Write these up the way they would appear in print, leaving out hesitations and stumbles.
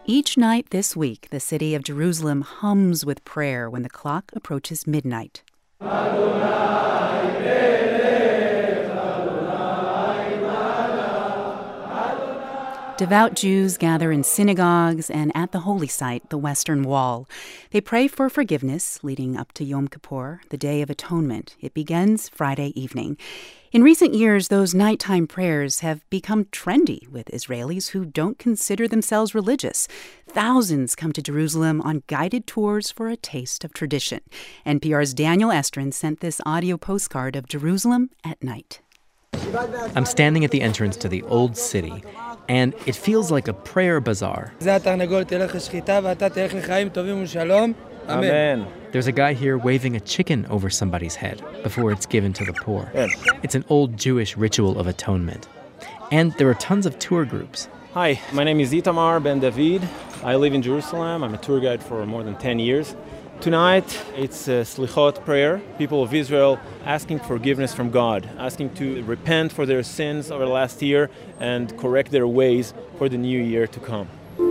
Each night this week, the city of Jerusalem hums with prayer when the clock approaches midnight. Devout Jews gather in synagogues and at the holy site, the Western Wall. They pray for forgiveness leading up to Yom Kippur, the Day of Atonement. It begins Friday evening. In recent years, those nighttime prayers have become trendy with Israelis who don't consider themselves religious. Thousands come to Jerusalem on guided tours for a taste of tradition. NPR's Daniel Estrin sent this audio postcard of Jerusalem at night. I'm standing at the entrance to the Old City, and it feels like a prayer bazaar. Amen. There's a guy here waving a chicken over somebody's head before it's given to the poor. It's an old Jewish ritual of atonement. And there are tons of tour groups. Hi, my name is Itamar Ben David. I live in Jerusalem. I'm a tour guide for more than 10 years. Tonight, it's a Slichot prayer, people of Israel asking forgiveness from God, asking to repent for their sins over the last year and correct their ways for the new year to come.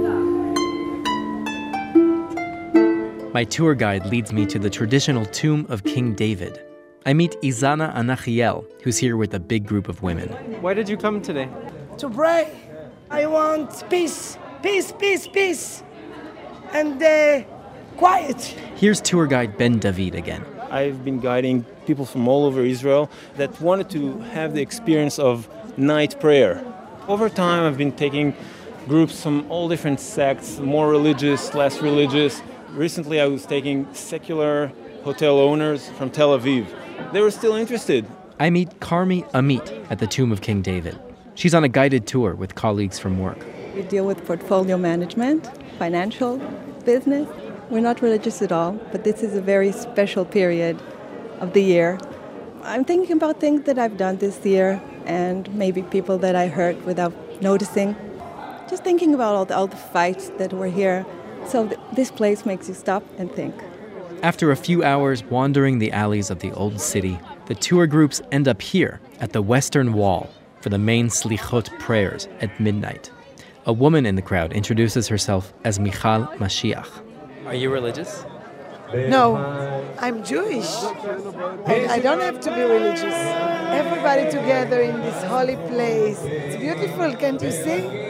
My tour guide leads me to the traditional tomb of King David. I meet Izana Anachiel, who's here with a big group of women. Why did you come today? To pray. I want peace, peace, peace, peace, and quiet. Here's tour guide Ben David again. I've been guiding people from all over Israel that wanted to have the experience of night prayer. Over time, I've been taking groups from all different sects, more religious, less religious. Recently, I was taking secular hotel owners from Tel Aviv. They were still interested. I meet Carmi Amit at the tomb of King David. She's on a guided tour with colleagues from work. We deal with portfolio management, financial, business. We're not religious at all, but this is a very special period of the year. I'm thinking about things that I've done this year and maybe people that I hurt without noticing. Just thinking about all the fights that were here. So this place makes you stop and think. After a few hours wandering the alleys of the Old City, the tour groups end up here at the Western Wall for the main Slichot prayers at midnight. A woman in the crowd introduces herself as Michal Mashiach. Are you religious? No, I'm Jewish. I don't have to be religious. Everybody together in this holy place. It's beautiful, can't you see?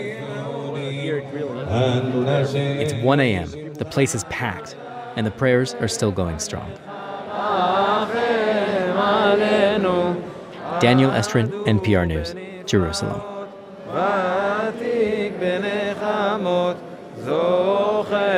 It's 1 a.m. The place is packed, and the prayers are still going strong. Daniel Estrin, NPR News, Jerusalem.